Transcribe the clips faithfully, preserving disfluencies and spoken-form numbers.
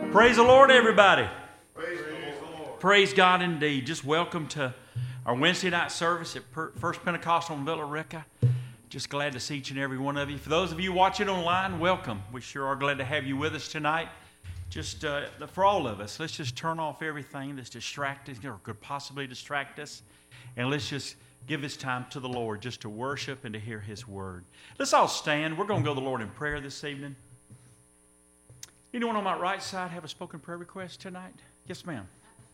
Praise the Lord, everybody. Praise the Lord. Praise God indeed. Just welcome to our Wednesday night service at First Pentecostal in Villa Rica. Just glad to see each and every one of you. For those of you watching online, welcome. We sure are glad to have you with us tonight. Just uh, for all of us, let's just turn off everything that's distracting or could possibly distract us, and let's just give this time to the Lord just to worship and to hear His Word. Let's all stand. We're going to go to the Lord in prayer this evening. Anyone on my right side have a spoken prayer request tonight? Yes, ma'am.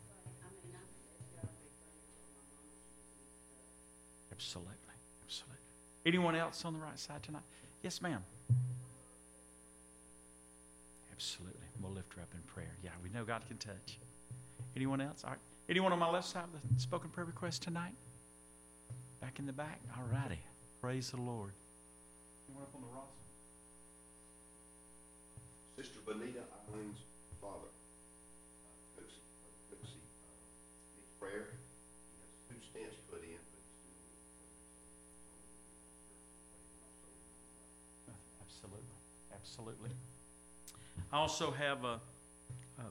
Absolutely. Absolutely. Anyone else on the right side tonight? Yes, ma'am. Absolutely. We'll lift her up in prayer. Yeah, we know God can touch. Anyone else? All right. Anyone on my left side with a spoken prayer request tonight? Back in the back? All righty. Praise the Lord. Anyone up on the roster? Sister Bonita Eileen's father, uh, Cooksey, Cooksey uh, needs prayer. He has two stents put in, but he's still Absolutely. Absolutely. I also have a, a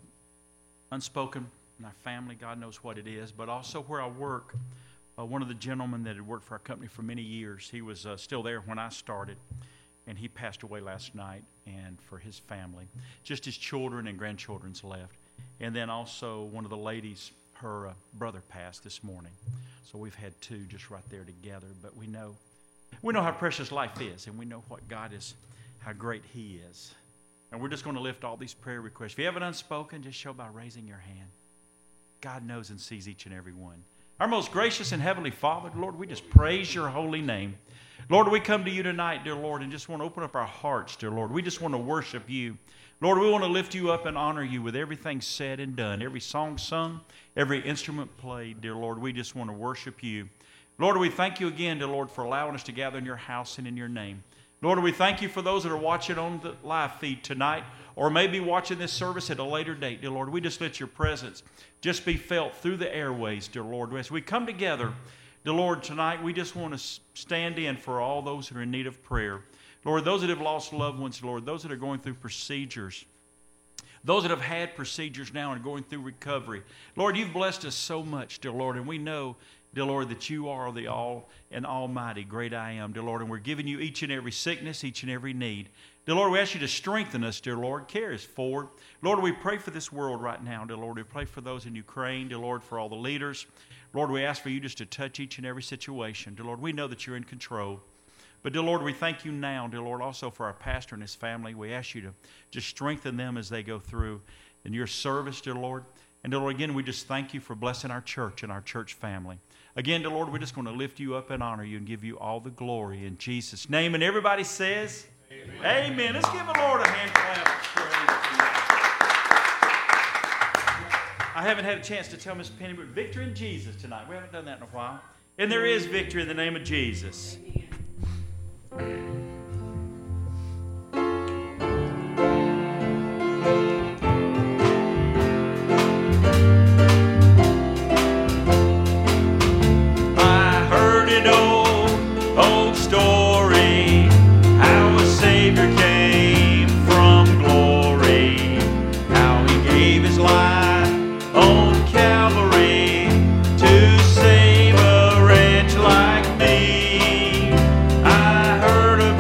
unspoken in our family. God knows what it is, but also where I work. Uh, one of the gentlemen that had worked for our company for many years, he was uh, still there when I started, and he passed away last night. And for his family, just his children and grandchildren's left. And then also one of the ladies, her uh, brother passed this morning. So we've had two just right there together. But we know, we know how precious life is, and we know what God is, how great He is. And we're just going to lift all these prayer requests. If you have it unspoken, just show by raising your hand. God knows and sees each and every one. Our most gracious and heavenly Father, Lord, we just praise your holy name. Lord, we come to you tonight, dear Lord, and just want to open up our hearts, dear Lord. We just want to worship you. Lord, we want to lift you up and honor you with everything said and done, every song sung, every instrument played, dear Lord. We just want to worship you. Lord, we thank you again, dear Lord, for allowing us to gather in your house and in your name. Lord, we thank you for those that are watching on the live feed tonight or maybe watching this service at a later date, dear Lord. We just let your presence just be felt through the airways, dear Lord. As we come together, dear Lord, tonight we just want to stand in for all those that are in need of prayer. Lord, those that have lost loved ones, Lord, those that are going through procedures, those that have had procedures now and going through recovery. Lord, you've blessed us so much, dear Lord, and we know, dear Lord, that you are the all and almighty great I am, dear Lord, and we're giving you each and every sickness, each and every need. Dear Lord, we ask you to strengthen us, dear Lord. Carry us forward. Lord, we pray for this world right now, dear Lord. We pray for those in Ukraine, dear Lord, for all the leaders. Lord, we ask for you just to touch each and every situation. Dear Lord, we know that you're in control. But, dear Lord, we thank you now, dear Lord, also for our pastor and his family. We ask you to just strengthen them as they go through in your service, dear Lord. And, dear Lord, again, we just thank you for blessing our church and our church family. Again, dear Lord, we're just going to lift you up and honor you and give you all the glory in Jesus' name. And everybody says, Amen. Amen. Let's give the Lord a hand clap of praise. I haven't had a chance to tell Miss Penny, but victory in Jesus tonight. We haven't done that in a while. And there is victory in the name of Jesus. I heard an old, old story, how a Savior came from glory, how He gave His life on Calvary to save a wretch like me. I heard of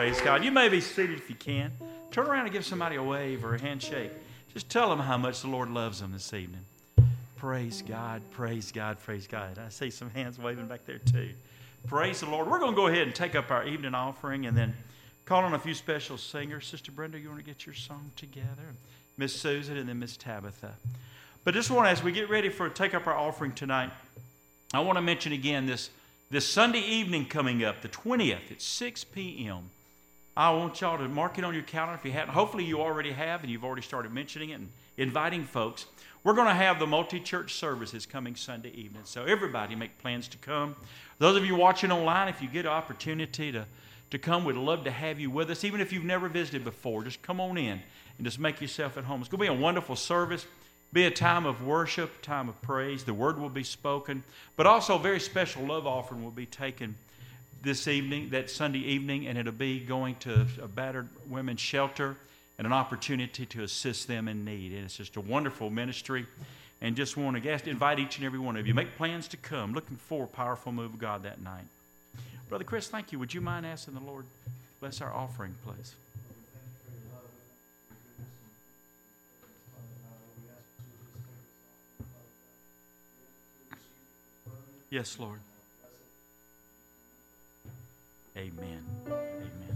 Praise God. You may be seated if you can. Turn around and give somebody a wave or a handshake. Just tell them how much the Lord loves them this evening. Praise God, praise God, praise God. I see some hands waving back there too. Praise the Lord. We're going to go ahead and take up our evening offering and then call on a few special singers. Sister Brenda, you want to get your song together? Miss Susan and then Miss Tabitha. But just want to, as we get ready for take up our offering tonight, I want to mention again this, this Sunday evening coming up, the twentieth at six p.m. I want y'all to mark it on your calendar if you haven't. Hopefully you already have and you've already started mentioning it and inviting folks. We're going to have the multi-church services coming Sunday evening. So everybody make plans to come. Those of you watching online, if you get an opportunity to, to come, we'd love to have you with us. Even if you've never visited before, just come on in and just make yourself at home. It's going to be a wonderful service. Be a time of worship, time of praise. The word will be spoken. But also a very special love offering will be taken this evening, that Sunday evening, and it'll be going to a battered women's shelter and an opportunity to assist them in need. And it's just a wonderful ministry. And just want to invite each and every one of you. Make plans to come. Looking for a powerful move of God that night. Brother Chris, thank you. Would you mind asking the Lord bless our offering, please? Yes, Lord. Amen. Amen.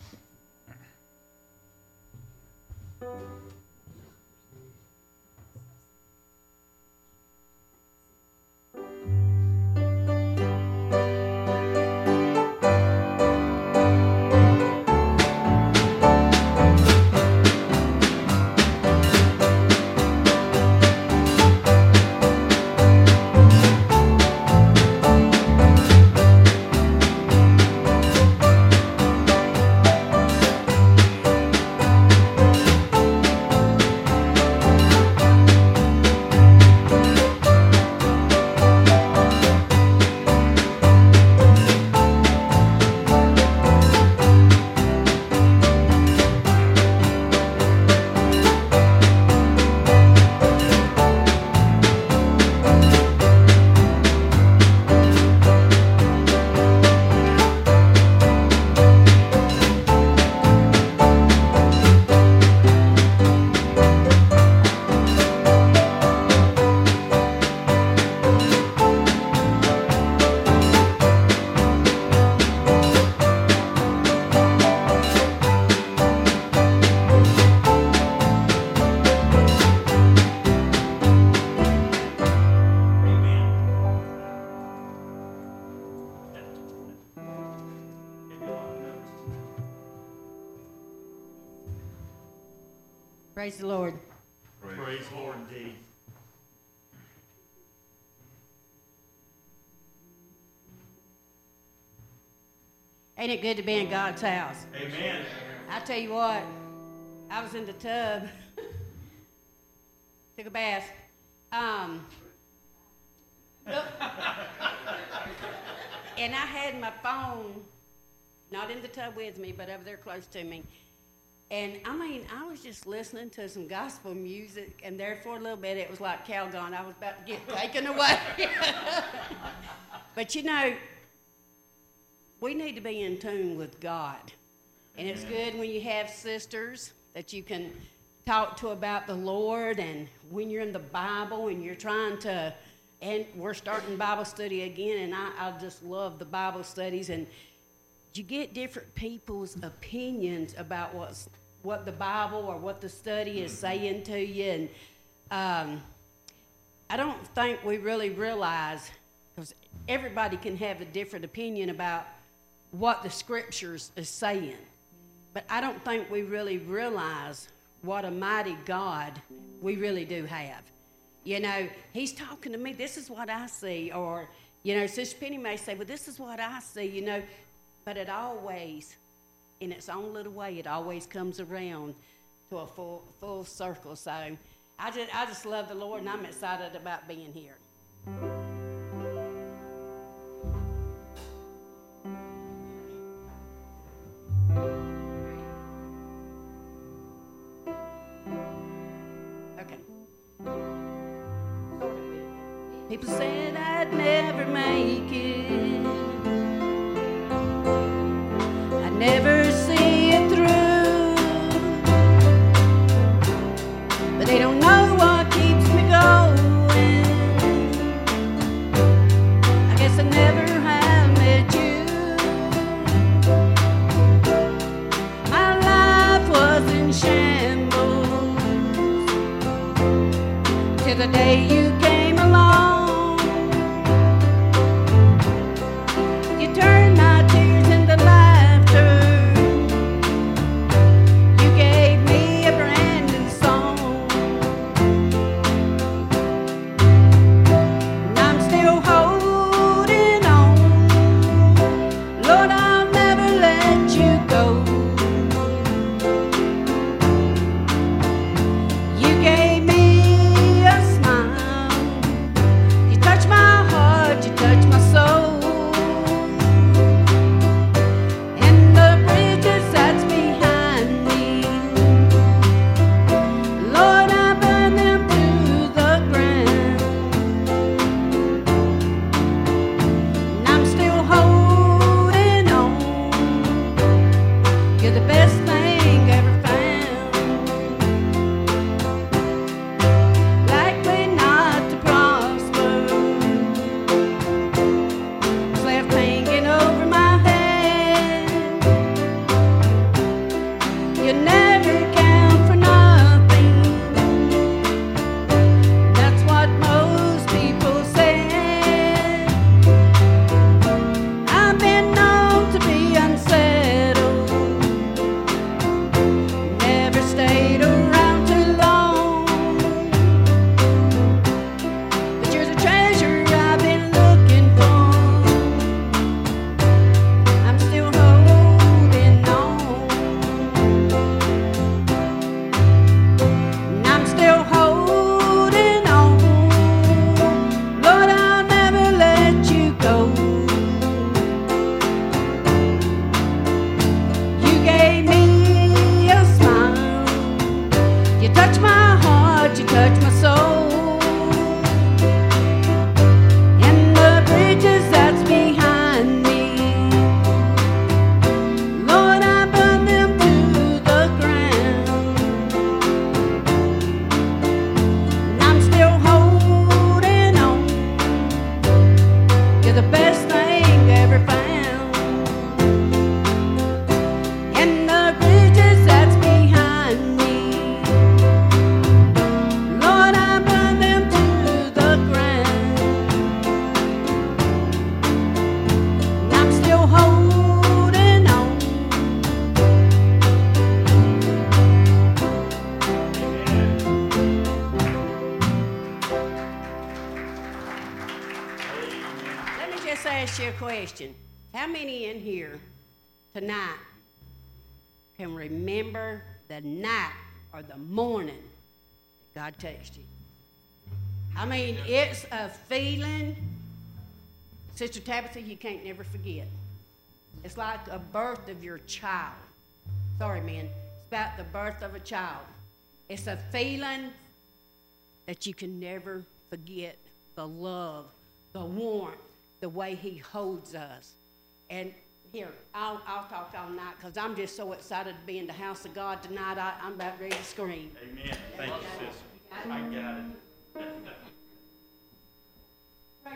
Praise the Lord. Praise, Praise the Lord indeed. Ain't it good to be in God's house? Amen. I tell you what, I was in the tub, took a bath. Um, and I had my phone, not in the tub with me, but over there close to me. And, I mean, I was just listening to some gospel music, and there for a little bit, it was like Calgon. I was about to get taken away. But, you know, we need to be in tune with God. And it's good when you have sisters that you can talk to about the Lord, and when you're in the Bible and you're trying to, and we're starting Bible study again, and I, I just love the Bible studies, and you get different people's opinions about what's what the Bible or what the study is saying to you. And um, I don't think we really realize, because everybody can have a different opinion about what the Scriptures is saying. But I don't think we really realize what a mighty God we really do have. You know, he's talking to me, this is what I see. Or, you know, Sister Penny may say, well, this is what I see, you know. But it always, in its own little way, it always comes around to a full full circle. So I just I just love the Lord, and I'm excited about being here. Okay. People said I'd never make it. Never see day you came along, you turned my tears into laughter. You gave me a brand new song, and I'm still holding on. Lord, I'll never let you go. You gave me a smile. You touched my heart, you touched my soul. And the bridges that's behind me, Lord, I burn them to the ground. And I'm still holding on. You're the best thing I ever found. Likely not to prosper, was left hanging over my head. You never count for nothing. That's what most people said. I've been known to be unsettled, never stayed around too long. But you're the treasure I've been looking for. I'm still holding on. And I'm still holding on. Lord, I'll never let you go. You gave me a smile. You touched my heart, you touched my soul. And the bridges that's behind me, Lord, I burn them to the ground. And I'm still holding on. You're the best thing I ever found. And the bridges that's behind me, Lord, I burn them to the ground. And I'm still holding on. Let me just ask you a question. How many in here tonight can remember the night or the morning that God touched you? I mean, it's a feeling, Sister Tabitha, you can't never forget. It's like a birth of your child. Sorry, man. It's about the birth of a child. It's a feeling that you can never forget. The love, the warmth, the way he holds us. And here, I'll, I'll talk all night because I'm just so excited to be in the house of God tonight. I, I'm about ready to scream. Amen. Thank you, sis. I got it. Praise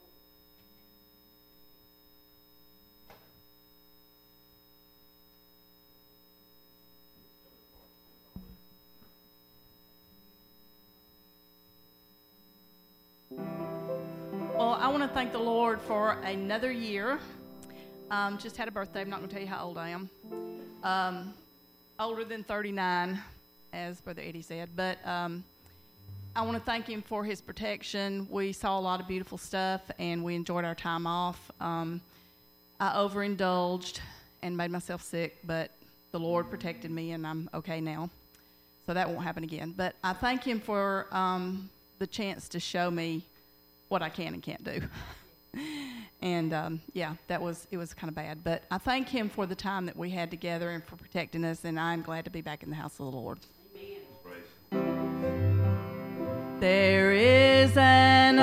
Well, I want to thank the Lord for another year. Um, just had a birthday. I'm not going to tell you how old I am. Um, older than thirty-nine, as Brother Eddie said. But um, I want to thank him for his protection. We saw a lot of beautiful stuff, and we enjoyed our time off. Um, I overindulged and made myself sick, but the Lord protected me, and I'm okay now. So that won't happen again. But I thank him for um, the chance to show me what I can and can't do. And um, yeah, that was, it was kind of bad. But I thank him for the time that we had together and for protecting us, and I'm glad to be back in the house of the Lord. Praise. There is an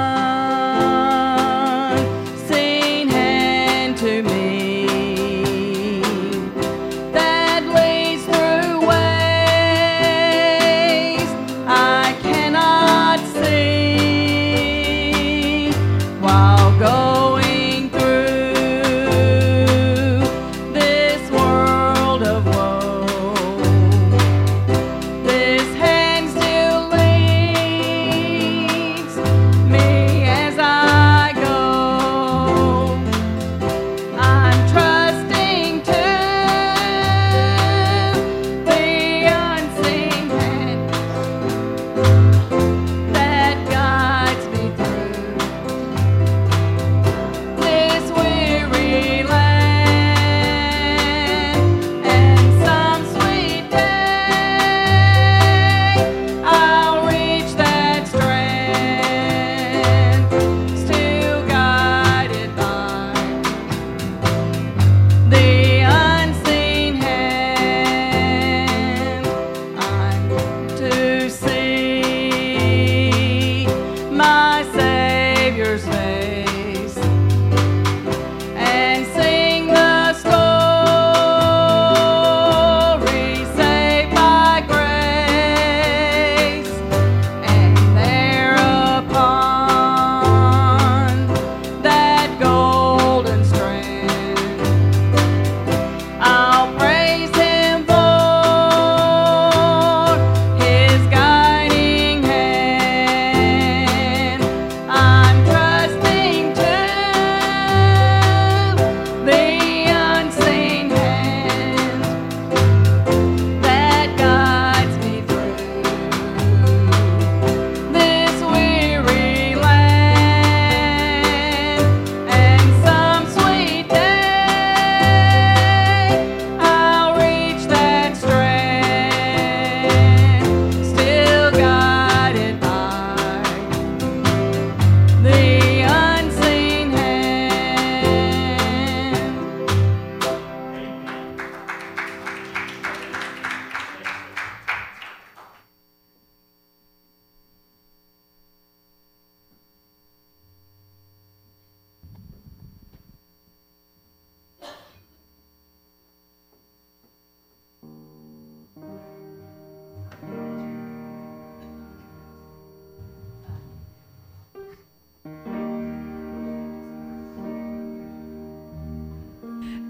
unseen hand to me that leads through ways I cannot see while going through this world of woe. This hand still leads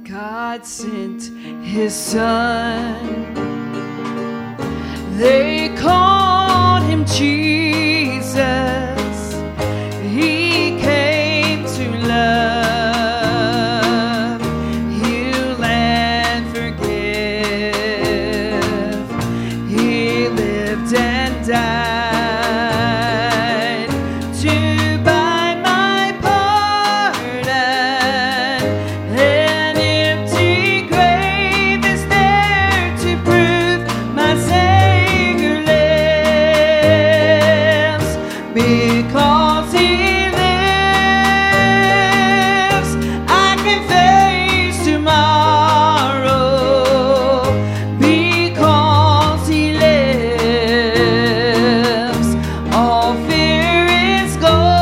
God sent his son. They called him Jesus. He came to love, heal and forgive. He lived and died to buy my pardon. An empty grave is there to prove my Savior lives. Because he lives, I can face tomorrow. Because he lives, all fear is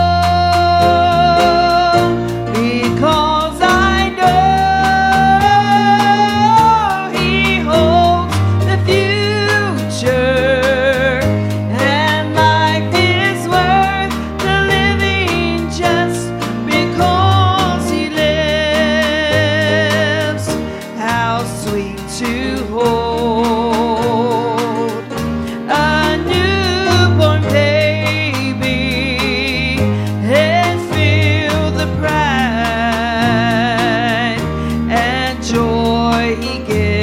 gone. Because I know he holds the future, and life is worth the living just because he lives. How sweet to hold a newborn baby and feel the pride and joy he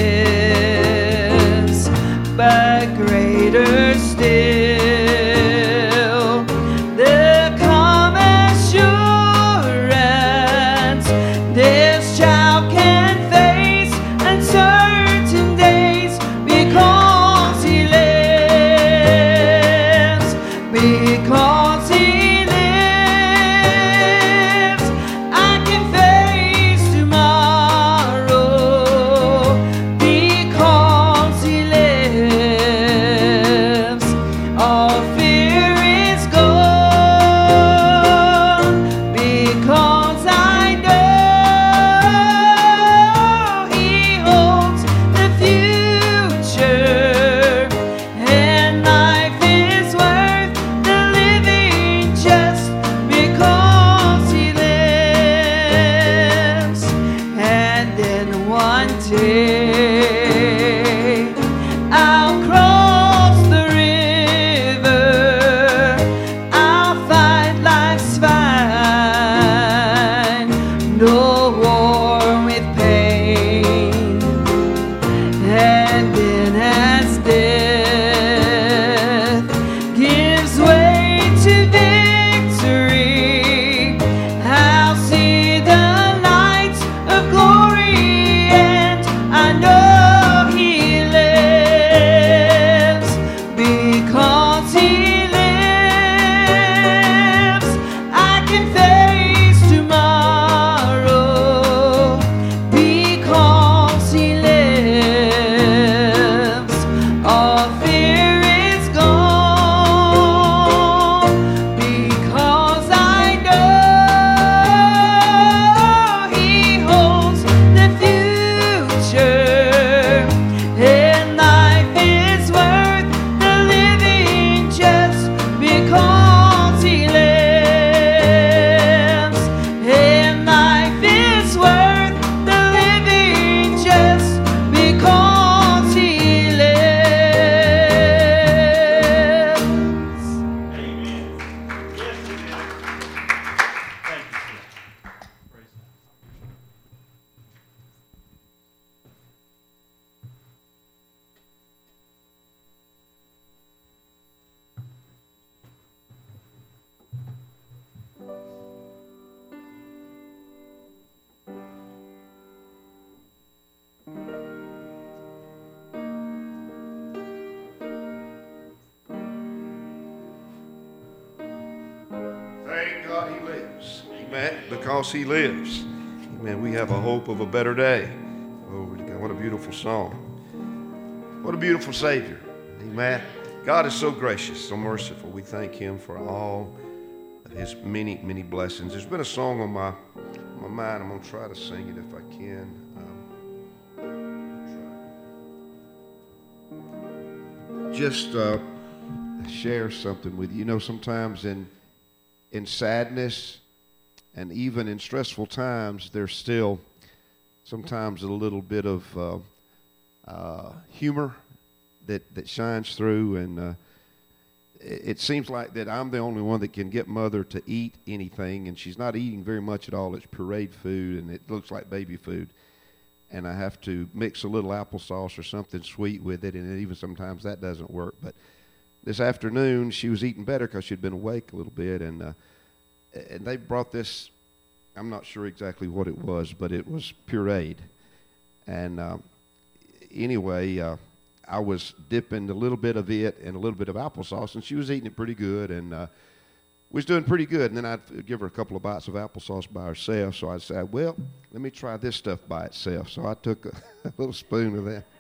gives. But greater still, the calm assurance this child can face uncertain days because he lives. Because he lives, I can face tomorrow. Because he lives, all fear is gone. Because I know he holds the future, and life is worth the living just because he lives. And then one day I'll cross the river, I'll fight life's fine, no war with pain. And then as death gives way to victory, I'll see the light of glory, and I know he lives. Because he lives, I can face tomorrow. Because he lives, all fear is gone. Because I know he holds the future, and life is worth the living just because he lives. And life is worth the living just because he lives. Amen. Yes, it is. Thank you, sir. Praise God. Thank God he lives. Amen. Because he lives. Amen. We have a hope of a better day. Glory to God. What a beautiful song. What a beautiful Savior. Amen. God is so gracious, so merciful. We thank him for all of his many, many blessings. There's been a song on my, on my mind. I'm going to try to sing it if I can. Um, just uh, share something with you. You know, sometimes in in sadness and even in stressful times, there's still sometimes a little bit of uh, uh, humor that, that shines through, and uh, it, it seems like that I'm the only one that can get Mother to eat anything, and she's not eating very much at all. It's pureed food, and it looks like baby food. And I have to mix a little applesauce or something sweet with it, and even sometimes that doesn't work. But this afternoon, she was eating better because she'd been awake a little bit, and uh, and they brought this, I'm not sure exactly what it was, but it was pureed. And uh, anyway, uh, I was dipping a little bit of it and a little bit of applesauce, and she was eating it pretty good, and uh, was doing pretty good. And then I'd give her a couple of bites of applesauce by herself, so I'd say, well, let me try this stuff by itself. So I took a, a little spoon of that,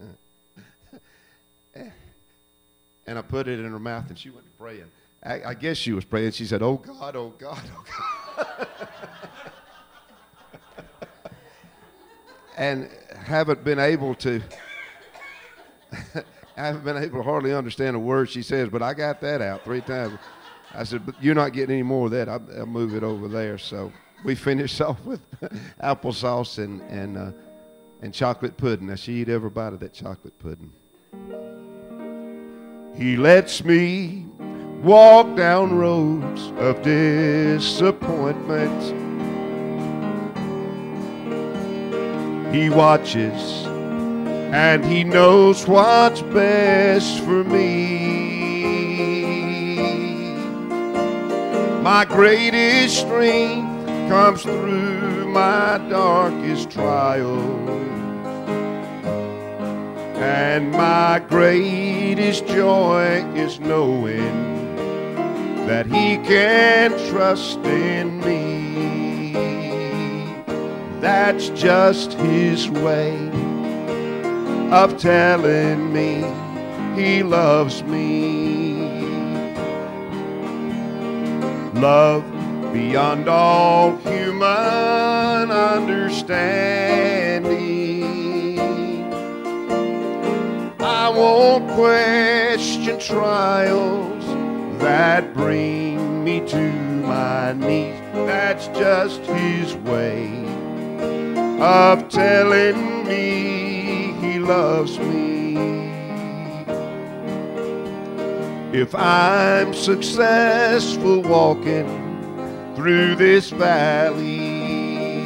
and I put it in her mouth, and she went praying. I, I guess she was praying. She said, oh, God, oh, God, oh, God. And haven't been able to, I haven't been able to hardly understand a word she says, but I got that out three times. I said, but you're not getting any more of that. I'll, I'll move it over there. So we finished off with applesauce and and uh, and chocolate pudding. Now, she eat every bite of that chocolate pudding. He lets me walk down roads of disappointment. He watches and he knows what's best for me. My greatest strength comes through my darkest trials, and my greatest joy is knowing that he can trust in me. That's just his way of telling me he loves me. Love beyond all human understanding. I won't question trials that bring me to my knees. That's just his way of telling me he loves me. If I'm successful walking through this valley,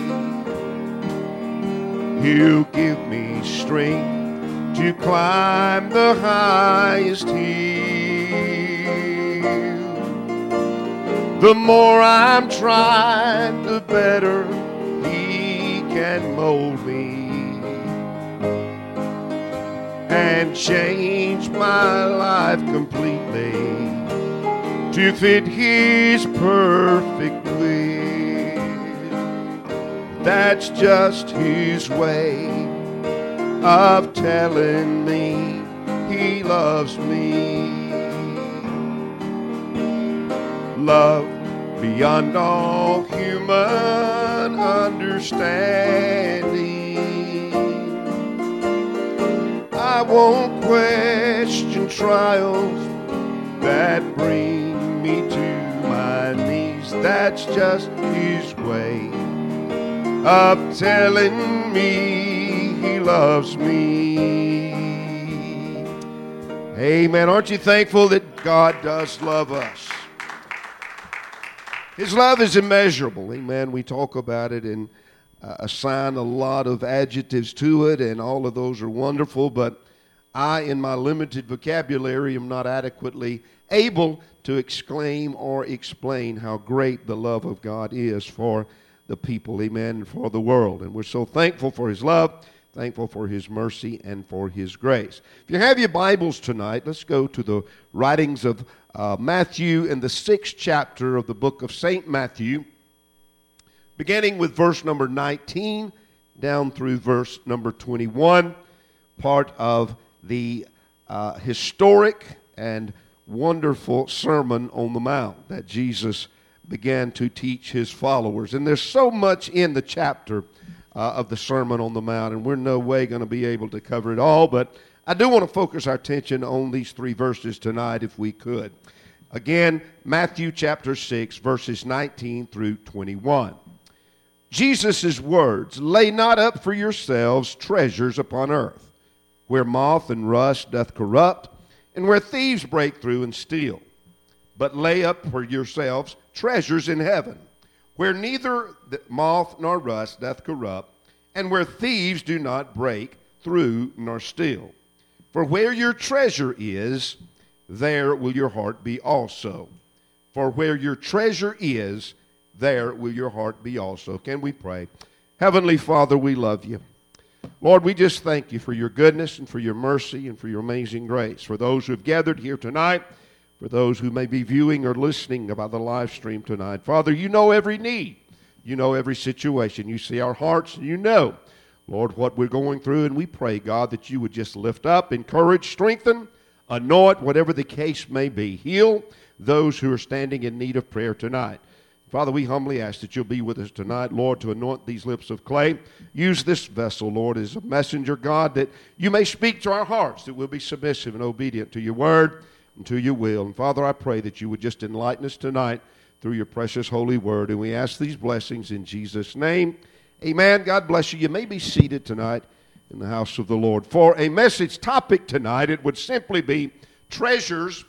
he'll give me strength to climb the highest hill. The more I'm tried, the better he can mold me and change my life completely to fit his perfect will. That's just his way of telling me he loves me. Love beyond all human understanding. I won't question trials that bring me to my knees. That's just his way of telling me he loves me. Amen. Aren't you thankful that God does love us? His love is immeasurable. Amen. We talk about it and uh, assign a lot of adjectives to it, and all of those are wonderful, but I, in my limited vocabulary, am not adequately able to exclaim or explain how great the love of God is for the people, amen, and for the world. And we're so thankful for his love, thankful for his mercy, and for his grace. If you have your Bibles tonight, let's go to the writings of uh, Matthew in the sixth chapter of the book of Saint Matthew, beginning with verse number nineteen down through verse number twenty-one, part of the uh, historic and wonderful Sermon on the Mount that Jesus began to teach his followers. And there's so much in the chapter uh, of the Sermon on the Mount, and we're no way going to be able to cover it all, but I do want to focus our attention on these three verses tonight if we could. Again, Matthew chapter six, verses nineteen through twenty-one. Jesus' words, lay not up for yourselves treasures upon earth, where moth and rust doth corrupt, and where thieves break through and steal. But lay up for yourselves treasures in heaven, where neither moth nor rust doth corrupt, and where thieves do not break through nor steal. For where your treasure is, there will your heart be also. For where your treasure is, there will your heart be also. Can we pray? Heavenly Father, we love you. Lord, we just thank you for your goodness and for your mercy and for your amazing grace. For those who have gathered here tonight, for those who may be viewing or listening about the live stream tonight, Father, you know every need. You know every situation. You see our hearts, and you know, Lord, what we're going through. And we pray, God, that you would just lift up, encourage, strengthen, anoint, whatever the case may be. Heal those who are standing in need of prayer tonight. Father, we humbly ask that you'll be with us tonight, Lord, to anoint these lips of clay. Use this vessel, Lord, as a messenger, God, that you may speak to our hearts, that we'll be submissive and obedient to your word and to your will. And Father, I pray that you would just enlighten us tonight through your precious holy word. And we ask these blessings in Jesus' name. Amen. God bless you. You may be seated tonight in the house of the Lord. For a message topic tonight, it would simply be treasures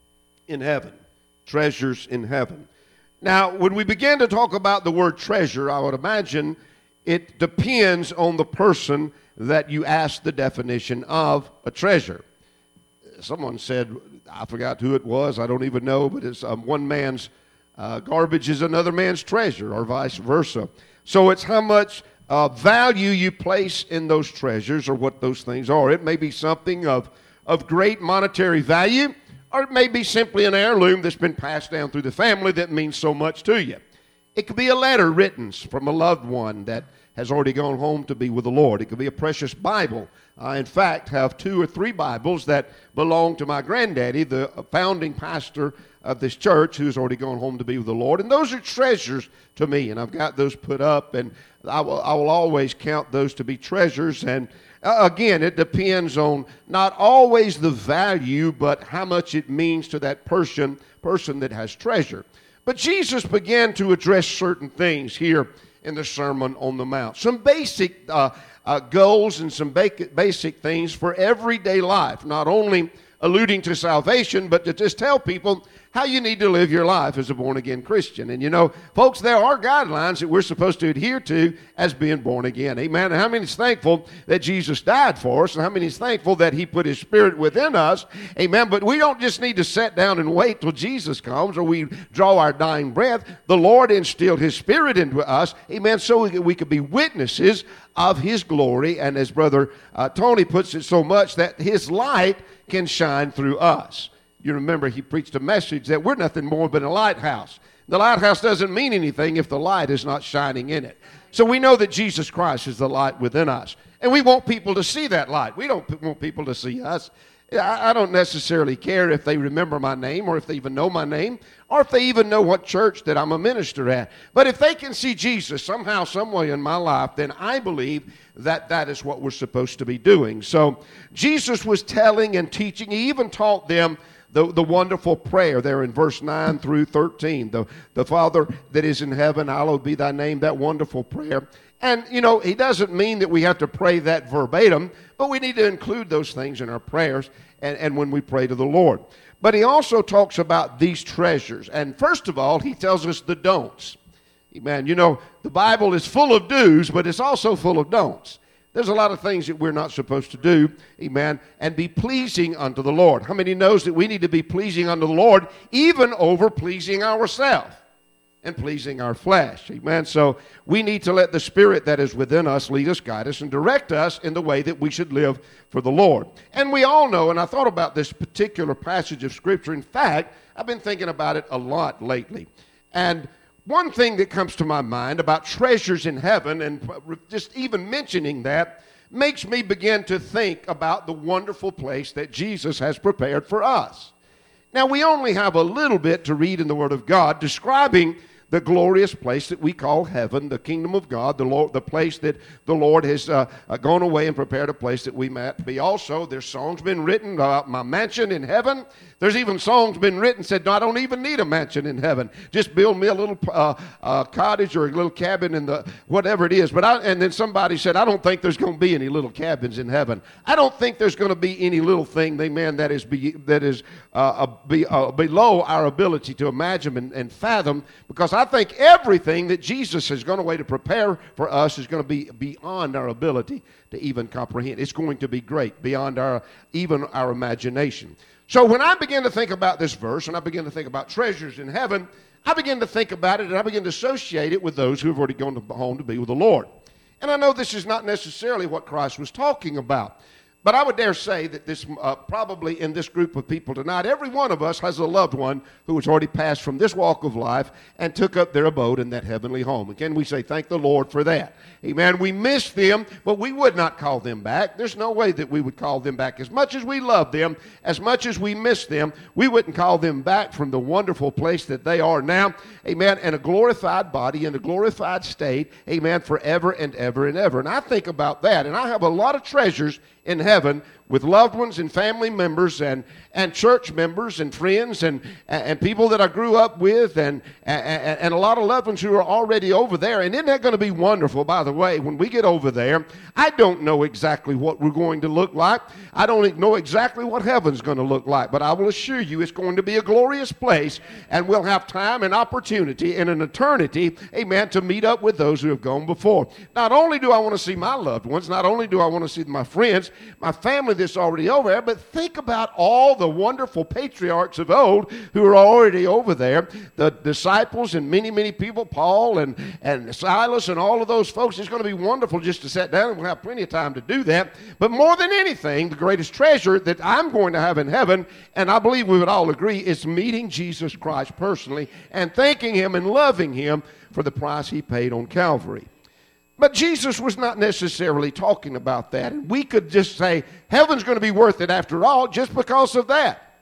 in heaven. Treasures in heaven. Now, when we begin to talk about the word treasure, I would imagine it depends on the person that you ask the definition of a treasure. Someone said, I forgot who it was, I don't even know, but it's um, one man's uh, garbage is another man's treasure, or vice versa. So it's how much uh, value you place in those treasures, or what those things are. It may be something of, of great monetary value, or it may be simply an heirloom that's been passed down through the family that means so much to you. It could be a letter written from a loved one that has already gone home to be with the Lord. It could be a precious Bible. I, in fact, have two or three Bibles that belong to my granddaddy, the founding pastor of this church, who's already gone home to be with the Lord. And those are treasures to me, and I've got those put up, and I will, I will always count those to be treasures. And Uh, again, it depends on not always the value, but how much it means to that person, person that has treasure. But Jesus began to address certain things here in the Sermon on the Mount. Some basic uh, uh, goals and some basic, basic things for everyday life, not only alluding to salvation, but to just tell people how you need to live your life as a born-again Christian. And you know, folks, there are guidelines that we're supposed to adhere to as being born again. Amen. And how many is thankful that Jesus died for us? And how many is thankful that he put his spirit within us? Amen. But we don't just need to sit down and wait till Jesus comes or we draw our dying breath. The Lord instilled his spirit into us. Amen. So we, we could be witnesses of his glory. And as Brother uh, Tony puts it so much, that his light can shine through us. You remember he preached a message that we're nothing more than a lighthouse. The lighthouse doesn't mean anything if the light is not shining in it. So we know that Jesus Christ is the light within us. And we want people to see that light. We don't want people to see us. I don't necessarily care if they remember my name or if they even know my name or if they even know what church that I'm a minister at. But if they can see Jesus somehow, some way in my life, then I believe that that is what we're supposed to be doing. So Jesus was telling and teaching. He even taught them The, the wonderful prayer there in verse nine through thirteen. The, the Father that is in heaven, hallowed be thy name, that wonderful prayer. And, you know, he doesn't mean that we have to pray that verbatim, but we need to include those things in our prayers and, and when we pray to the Lord. But he also talks about these treasures. And first of all, he tells us the don'ts. Amen. You know, the Bible is full of do's, but it's also full of don'ts. There's a lot of things that we're not supposed to do, amen, and be pleasing unto the Lord. How many knows that we need to be pleasing unto the Lord even over pleasing ourselves and pleasing our flesh, amen? So we need to let the Spirit that is within us lead us, guide us, and direct us in the way that we should live for the Lord. And we all know, and I thought about this particular passage of Scripture. In fact, I've been thinking about it a lot lately. And one thing that comes to my mind about treasures in heaven, and just even mentioning that, makes me begin to think about the wonderful place that Jesus has prepared for us. Now, we only have a little bit to read in the Word of God describing the glorious place that we call heaven, the kingdom of God, the Lord, the place that the Lord has uh, uh, gone away and prepared a place that we might be. Also, there's songs been written about my mansion in heaven. There's even songs been written said, no, I don't even need a mansion in heaven. Just build me a little uh, uh, cottage or a little cabin in the whatever it is. But I, and then somebody said, I don't think there's going to be any little cabins in heaven. I don't think there's going to be any little thing, amen, that is be, that is uh, be, uh, below our ability to imagine and, and fathom, because I think everything that Jesus has gone away to prepare for us is going to be beyond our ability to even comprehend. It's going to be great, beyond our even our imagination. So when I begin to think about this verse, and I begin to think about treasures in heaven, I begin to think about it, and I begin to associate it with those who have already gone to, home to be with the Lord. And I know this is not necessarily what Christ was talking about, but I would dare say that this uh, probably in this group of people tonight, every one of us has a loved one who has already passed from this walk of life and took up their abode in that heavenly home. And can we say thank the Lord for that? Amen. We miss them, but we would not call them back. There's no way that we would call them back. As much as we love them, as much as we miss them, we wouldn't call them back from the wonderful place that they are now. Amen. In a glorified body, in a glorified state. Amen. Forever and ever and ever. And I think about that, and I have a lot of treasures in heaven with loved ones and family members and, and church members and friends and, and people that I grew up with and, and, and a lot of loved ones who are already over there. And isn't that going to be wonderful, by the way, when we get over there? I don't know exactly what we're going to look like. I don't know exactly what heaven's going to look like, but I will assure you it's going to be a glorious place, and we'll have time and opportunity in an eternity, amen, to meet up with those who have gone before. Not only do I want to see my loved ones, not only do I want to see my friends, my family that's already over there, but think about all the wonderful patriarchs of old who are already over there, the disciples and many, many people, Paul and, and Silas and all of those folks. It's going to be wonderful just to sit down, and we'll have plenty of time to do that. But more than anything, the greatest treasure that I'm going to have in heaven, and I believe we would all agree, is meeting Jesus Christ personally and thanking him and loving him for the price he paid on Calvary. But Jesus was not necessarily talking about that. And we could just say, heaven's going to be worth it after all just because of that.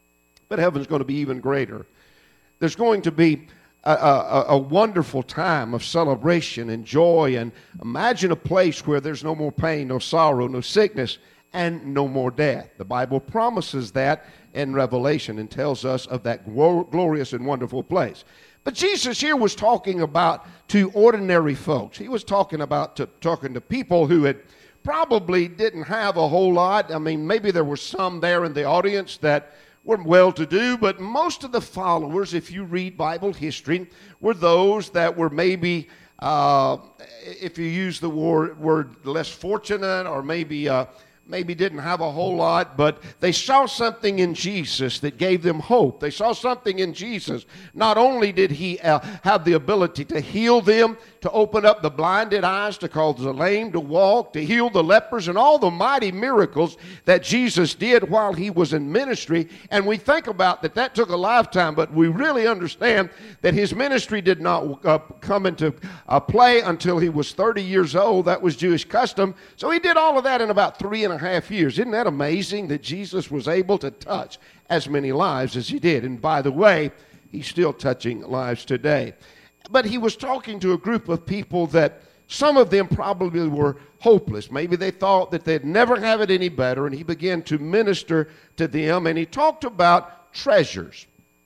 But heaven's going to be even greater. There's going to be a, a, a wonderful time of celebration and joy. And imagine a place where there's no more pain, no sorrow, no sickness, and no more death. The Bible promises that in Revelation and tells us of that glorious and wonderful place. But Jesus here was talking about to ordinary folks. He was talking about to, talking to people who had probably didn't have a whole lot. I mean, maybe there were some there in the audience that were well-to-do, but most of the followers, if you read Bible history, were those that were maybe, uh, if you use the word, word less fortunate, or maybe uh, maybe didn't have a whole lot, but they saw something in Jesus that gave them hope. They saw something in Jesus. Not only did he uh, have the ability to heal them, to open up the blinded eyes, to cause the lame to walk, to heal the lepers, and all the mighty miracles that Jesus did while he was in ministry. And we think about that that took a lifetime, but we really understand that his ministry did not uh, come into uh, play until he was thirty years old. That was Jewish custom. So he did all of that in about three and a half years. Isn't that amazing that Jesus was able to touch as many lives as he did? And by the way, he's still touching lives today. But he was talking to a group of people that some of them probably were hopeless. Maybe they thought that they'd never have it any better, and he began to minister to them, and he talked about treasures.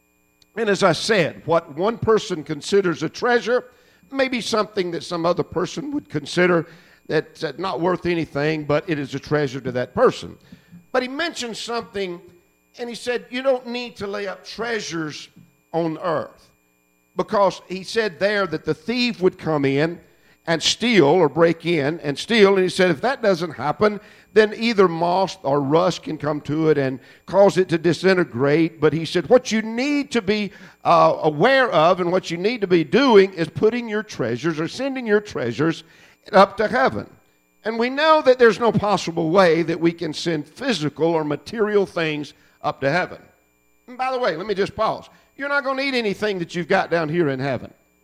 And as I said, what one person considers a treasure may be something that some other person would consider that's not worth anything, but it is a treasure to that person. But he mentioned something, and he said, you don't need to lay up treasures on earth. Because he said there that the thief would come in and steal or break in and steal. And he said if that doesn't happen, then either moth or rust can come to it and cause it to disintegrate. But he said what you need to be uh, aware of and what you need to be doing is putting your treasures or sending your treasures up to heaven. And we know that there's no possible way that we can send physical or material things up to heaven. And by the way, let me just pause. You're not going to need anything that you've got down here in heaven.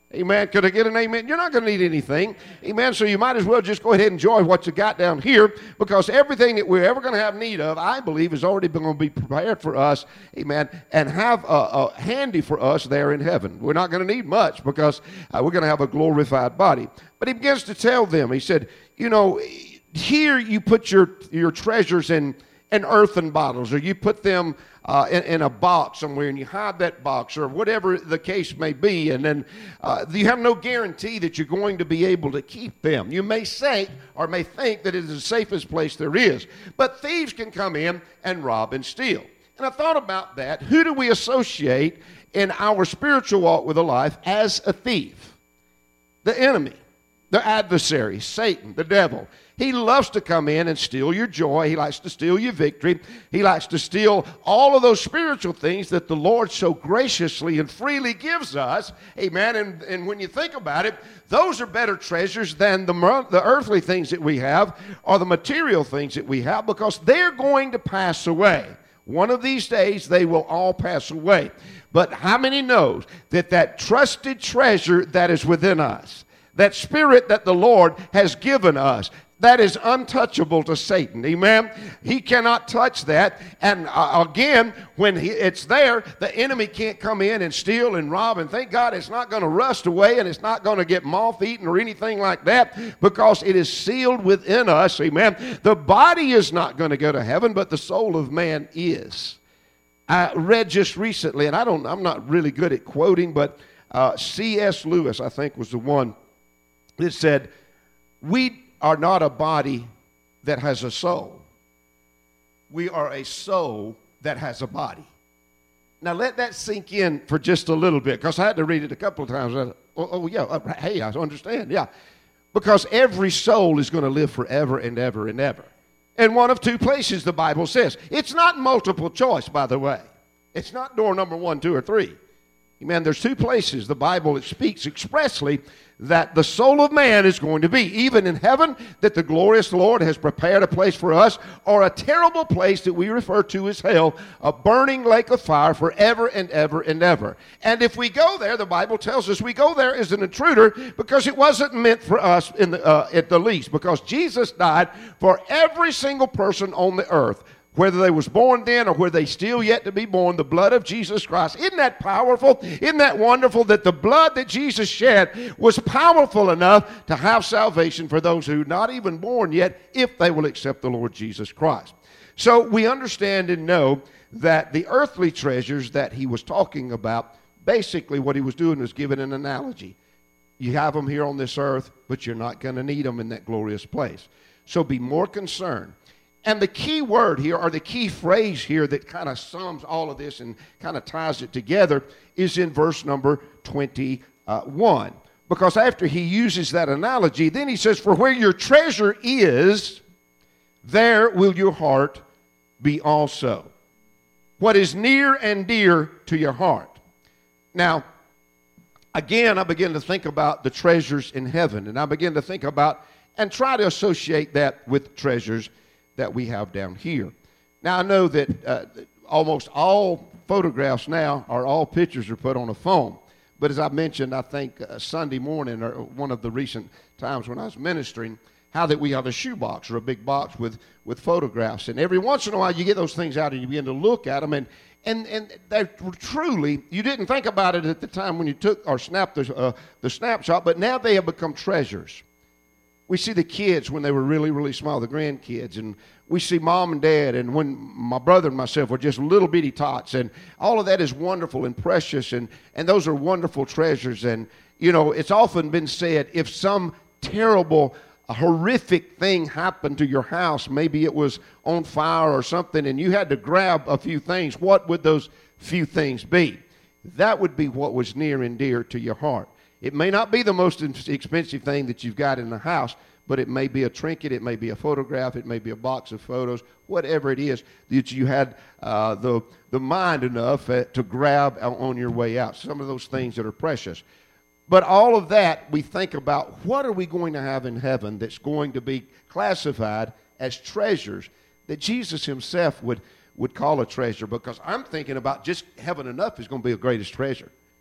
Amen. Could I get an amen? You're not going to need anything. Amen. So you might as well just go ahead and enjoy what you got down here, because everything that we're ever going to have need of, I believe, is already going to be prepared for us. Amen. And have uh, uh, handy for us there in heaven. We're not going to need much, because uh, we're going to have a glorified body. But he begins to tell them, he said, you know, here you put your, your treasures in, in earthen bottles, or you put them Uh, in, in a box somewhere, and you hide that box, or whatever the case may be, and then uh, you have no guarantee that you're going to be able to keep them. You may say or may think that it is the safest place there is, but thieves can come in and rob and steal. And I thought about that. Who do we associate in our spiritual walk with the life as a thief? The enemy, the adversary, Satan, the devil. He loves to come in and steal your joy. He likes to steal your victory. He likes to steal all of those spiritual things that the Lord so graciously and freely gives us. Amen. And, and when you think about it, those are better treasures than the, the earthly things that we have, or the material things that we have, because they're going to pass away. One of these days, they will all pass away. But how many knows that that trusted treasure that is within us, that spirit that the Lord has given us, that is untouchable to Satan? Amen. He cannot touch that. And uh, again, when he, it's there, the enemy can't come in and steal and rob. And thank God it's not going to rust away, and it's not going to get moth-eaten or anything like that, because it is sealed within us. Amen. The body is not going to go to heaven, but the soul of man is. I read just recently, and I don't, I'm not really good at quoting, but uh, C S Lewis, I think, was the one that said, we are not a body that has a soul. We are a soul that has a body. Now let that sink in for just a little bit, because I had to read it a couple of times. I, oh, oh, yeah, uh, hey, I understand, yeah. Because every soul is going to live forever and ever and ever. In one of two places, the Bible says. It's not multiple choice, by the way. It's not door number one, two, or three. Amen. There's two places the Bible speaks expressly that the soul of man is going to be, even in heaven, that the glorious Lord has prepared a place for us, or a terrible place that we refer to as hell, a burning lake of fire forever and ever and ever. And if we go there, the Bible tells us we go there as an intruder, because it wasn't meant for us in the, uh, at the least, because Jesus died for every single person on the earth. Whether they was born then or whether they still yet to be born, the blood of Jesus Christ. Isn't that powerful? Isn't that wonderful that the blood that Jesus shed was powerful enough to have salvation for those who are not even born yet, if they will accept the Lord Jesus Christ. So we understand and know that the earthly treasures that he was talking about, basically what he was doing was giving an analogy. You have them here on this earth, but you're not going to need them in that glorious place. So be more concerned. And the key word here, or the key phrase here that kind of sums all of this and kind of ties it together, is in verse number twenty-one. Because after he uses that analogy, then he says, for where your treasure is, there will your heart be also. What is near and dear to your heart. Now, again, I begin to think about the treasures in heaven, and I begin to think about and try to associate that with treasures that we have down here. Now, I know that uh, almost all photographs now, or all pictures, are put on a phone. But as I mentioned, I think uh, Sunday morning, or one of the recent times when I was ministering, how that we have a shoebox or a big box with, with photographs. And every once in a while, you get those things out and you begin to look at them. And, and, and they're truly, you didn't think about it at the time when you took or snapped the, uh, the snapshot, but now they have become treasures. We see the kids when they were really, really small, the grandkids, and we see mom and dad, and when my brother and myself were just little bitty tots, and all of that is wonderful and precious, and, and those are wonderful treasures. And, you know, it's often been said, if some terrible, horrific thing happened to your house, maybe it was on fire or something, and you had to grab a few things, what would those few things be? That would be what was near and dear to your heart. It may not be the most expensive thing that you've got in the house, but it may be a trinket, it may be a photograph, it may be a box of photos, whatever it is that you had uh, the, the mind enough uh, to grab on your way out. Some of those things that are precious. But all of that, we think about, what are we going to have in heaven that's going to be classified as treasures that Jesus himself would, would call a treasure? Because I'm thinking about just heaven enough is going to be the greatest treasure.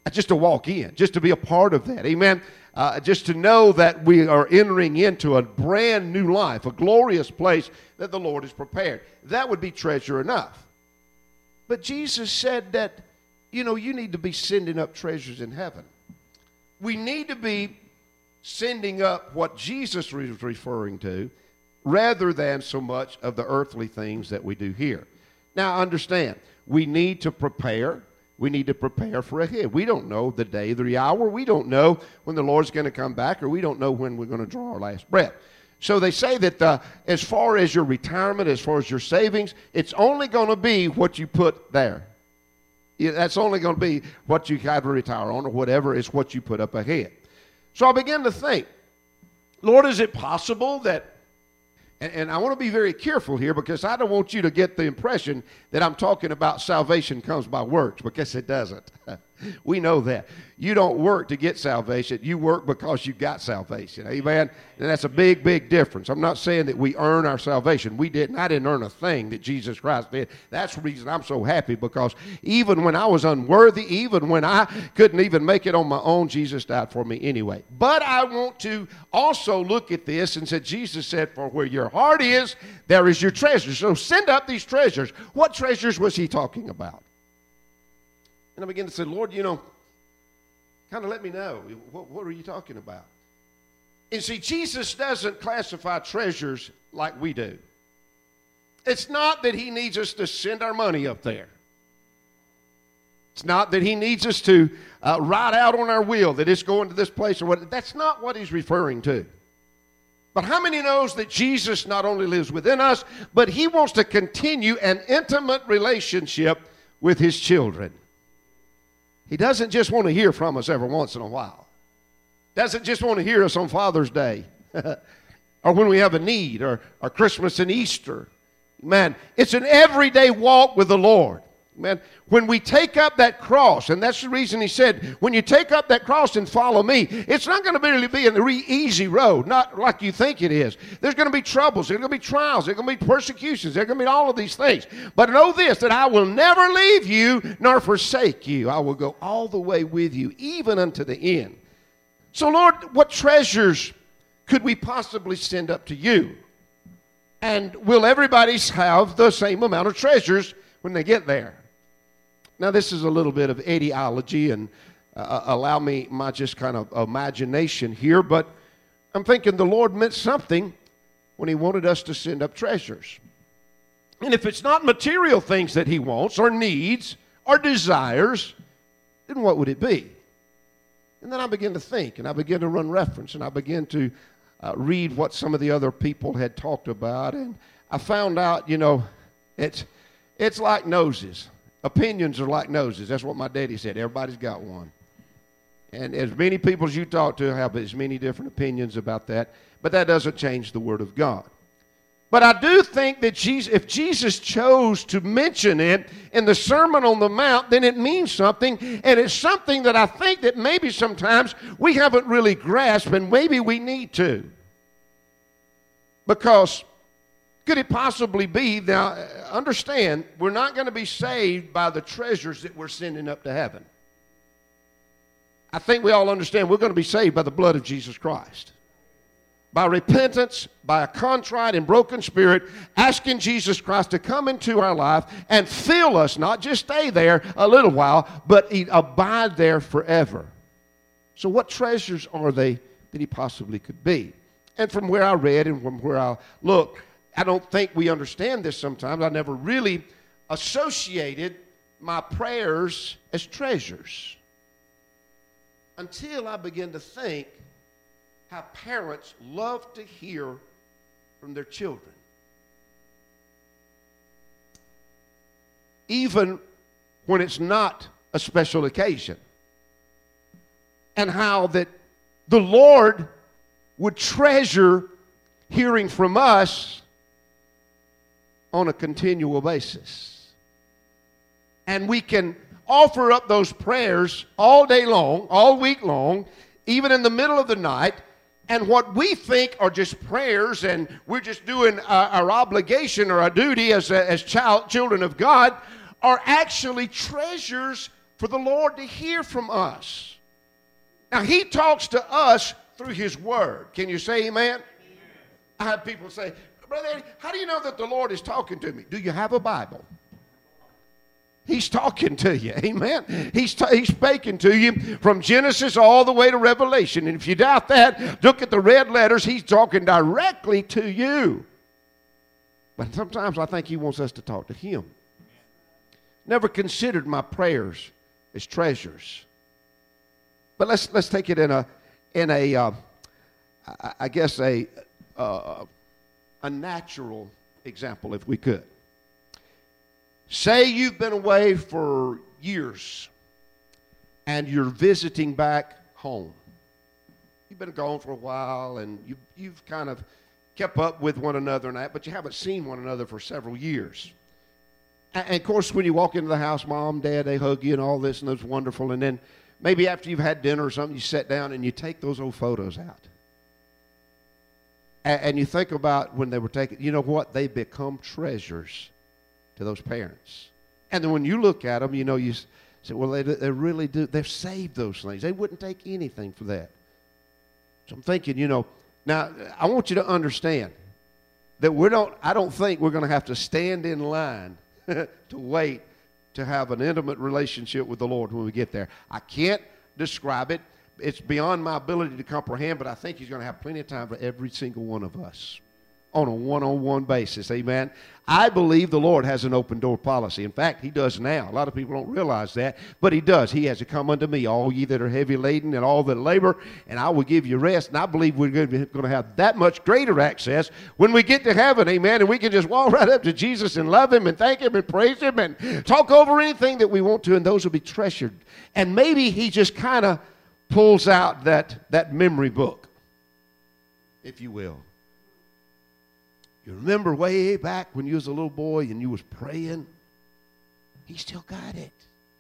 just to walk in, just to be a part of that. Amen. Uh, just to know that we are entering into a brand new life, a glorious place that the Lord has prepared. That would be treasure enough. But Jesus said that, you know, you need to be sending up treasures in heaven. We need to be sending up what Jesus was referring to rather than so much of the earthly things that we do here. Now, understand, we need to prepare. We need to prepare for ahead. We don't know the day, the hour. We don't know when the Lord's going to come back, or we don't know when we're going to draw our last breath. So they say that uh, as far as your retirement, as far as your savings, it's only going to be what you put there. Yeah, that's only going to be what you got to retire on, or whatever is what you put up ahead. So I began to think, Lord, is it possible that, and, and I want to be very careful here because I don't want you to get the impression that I'm talking about salvation comes by works, because it doesn't. We know that. You don't work to get salvation. You work because you got salvation. Amen? And that's a big, big difference. I'm not saying that we earn our salvation. We didn't. I didn't earn a thing that Jesus Christ did. That's the reason I'm so happy, because even when I was unworthy, even when I couldn't even make it on my own, Jesus died for me anyway. But I want to also look at this and say, Jesus said, for where your heart is, there is your treasure. So send up these treasures. What treasures was he talking about? And I began to say, Lord, you know, kind of let me know. What, what are you talking about? And see, Jesus doesn't classify treasures like we do. It's not that he needs us to send our money up there. It's not that he needs us to uh, write out on our will that it's going to this place or what. That's not what he's referring to. But how many knows that Jesus not only lives within us, but he wants to continue an intimate relationship with his children. He doesn't just want to hear from us every once in a while. Doesn't just want to hear us on Father's Day or when we have a need, or, or Christmas and Easter. Man, it's an everyday walk with the Lord. Man, when we take up that cross, and that's the reason he said, when you take up that cross and follow me, it's not going to really be a re- easy road, not like you think it is. There's going to be troubles, there's going to be trials, there's going to be persecutions, there's going to be all of these things. But know this, that I will never leave you nor forsake you. I will go all the way with you, even unto the end. So Lord, what treasures could we possibly send up to you? And will everybody have the same amount of treasures when they get there? Now, this is a little bit of ideology, and uh, allow me my just kind of imagination here, but I'm thinking the Lord meant something when he wanted us to send up treasures. And if it's not material things that he wants, or needs, or desires, then what would it be? And then I begin to think, and I begin to run reference, and I begin to uh, read what some of the other people had talked about, and I found out, you know, it's, it's like noses. Opinions are like noses. That's what my daddy said. Everybody's got one. And as many people as you talk to have as many different opinions about that, but that doesn't change the Word of God. But I do think that Jesus, if Jesus chose to mention it in the Sermon on the Mount, then it means something, and it's something that I think that maybe sometimes we haven't really grasped, and maybe we need to. Because could it possibly be, now understand, we're not going to be saved by the treasures that we're sending up to heaven. I think we all understand we're going to be saved by the blood of Jesus Christ. By repentance, by a contrite and broken spirit, asking Jesus Christ to come into our life and fill us, not just stay there a little while, but abide there forever. So what treasures are they that he possibly could be? And from where I read and from where I looked, I don't think we understand this sometimes. I never really associated my prayers as treasures until I began to think how parents love to hear from their children. Even when it's not a special occasion. And how that the Lord would treasure hearing from us on a continual basis. And we can offer up those prayers all day long, all week long, even in the middle of the night, and what we think are just prayers and we're just doing our, our obligation or our duty as, as child, children of God are actually treasures for the Lord to hear from us. Now, he talks to us through his word. Can you say amen? I have people say, Brother Eddie, how do you know that the Lord is talking to me? Do you have a Bible? He's talking to you, amen? He's, t- he's speaking to you from Genesis all the way to Revelation. And if you doubt that, look at the red letters. He's talking directly to you. But sometimes I think he wants us to talk to him. Never considered my prayers as treasures. But let's let's take it in a in a uh, I, I guess a uh, a natural example, if we could. Say you've been away for years and you're visiting back home. You've been gone for a while and you've, you've kind of kept up with one another and that, but you haven't seen one another for several years. And, and of course, when you walk into the house, Mom, Dad, they hug you and all this, and that's wonderful. And then maybe after you've had dinner or something, you sit down and you take those old photos out. And, and you think about when they were taken, you know what? They become treasures to those parents. And then when you look at them, you know, you say, well, they, they really do. They've saved those things. They wouldn't take anything for that. So I'm thinking, you know, now I want you to understand that we don't, I don't think we're going to have to stand in line to wait to have an intimate relationship with the Lord when we get there. I can't describe it. It's beyond my ability to comprehend, but I think he's going to have plenty of time for every single one of us on a one-on-one basis, amen. I believe the Lord has an open door policy. In fact, he does now. A lot of people don't realize that, but he does. He has to come unto me, all ye that are heavy laden and all that labor, and I will give you rest. And I believe we're going to have that much greater access when we get to heaven, amen, and we can just walk right up to Jesus and love him and thank him and praise him and talk over anything that we want to, and those will be treasured. And maybe he just kind of pulls out that, that memory book, if you will. You remember way back when you was a little boy and you was praying? He still got it.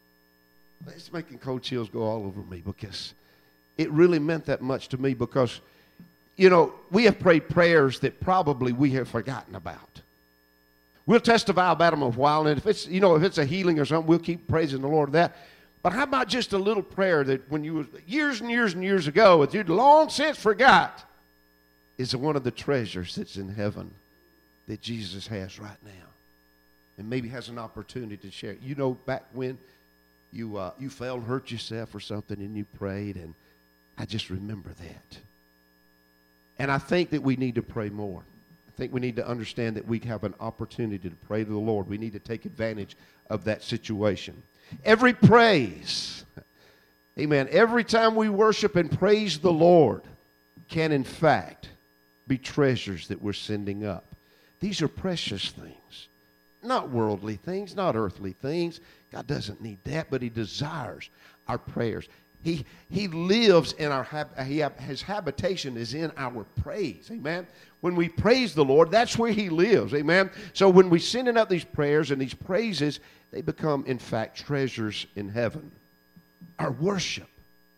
It's making cold chills go all over me because it really meant that much to me because, you know, we have prayed prayers that probably we have forgotten about. We'll testify about them a while, and if it's, you know, if it's a healing or something, we'll keep praising the Lord for that. But how about just a little prayer that when you was years and years and years ago, that you'd long since forgot, is one of the treasures that's in heaven that Jesus has right now, and maybe has an opportunity to share it. You know, back when you uh, you fell and hurt yourself or something, and you prayed, and I just remember that. And I think that we need to pray more. I think we need to understand that we have an opportunity to pray to the Lord. We need to take advantage of that situation. Every praise, amen, every time we worship and praise the Lord can, in fact, be treasures that we're sending up. These are precious things, not worldly things, not earthly things. God doesn't need that, but he desires our prayers. He, he lives in our, he, his habitation is in our praise, amen? When we praise the Lord, that's where he lives, amen? So when we send up these prayers and these praises, they become, in fact, treasures in heaven. Our worship,